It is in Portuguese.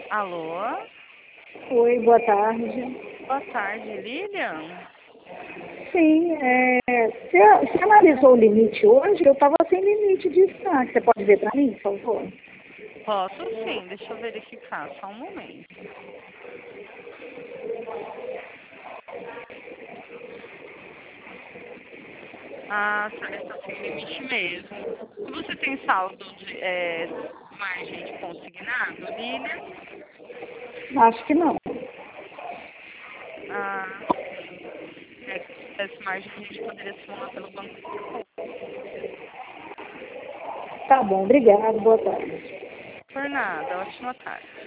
Alô? Oi, boa tarde. Boa tarde, Lilian? Sim, você analisou o limite hoje? Eu estava sem limite de estanque. Você pode ver para mim, por favor? Posso sim, deixa eu verificar, só um momento. Ah, tá, está sem limite mesmo. Se você tem saldo de margem de consignado, Lilian? Acho que não. Ah, sim. É, se tivesse margem, a gente poderia simular pelo banco Itaú. Tá bom, obrigado, boa tarde. Por nada, ótima tarde.